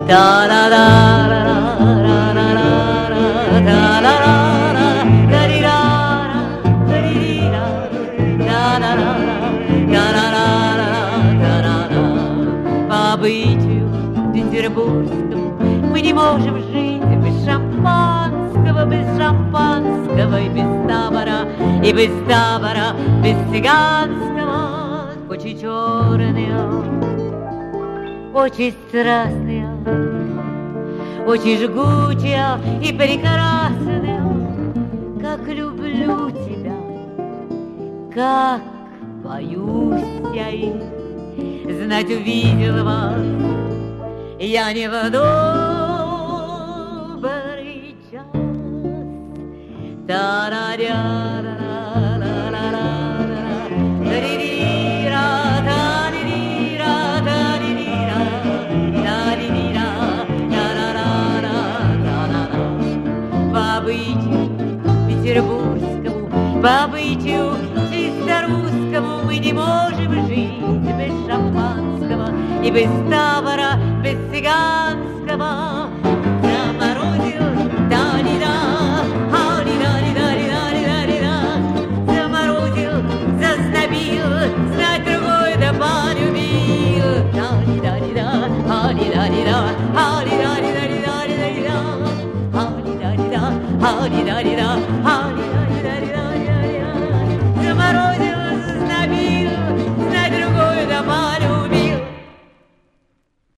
По обычаю петербургскому мы не можем жить без шампанского, и без табора, без цыганского. Очи черные, очень страстные, очень жгучие и прекрасные. Как люблю тебя, как боюсь я их. Знать, увидел вас я не в добрый час. По обычаю петербургскому, по обычаю чисто русскому мы не можем жить без шампанского и без табора, без цыганского. Заморозил, да-ли-да, али-да-ли-да-ли-да-ли-да-ли-да. Заморозил, зазнобил, знать другой да полюбил. Да-ли-да-ли-да, али-да-ли-да, али-да-ли-да-ли-да-ли-да-ли-да. Али-да-ли-да, али-да-ли-да, али.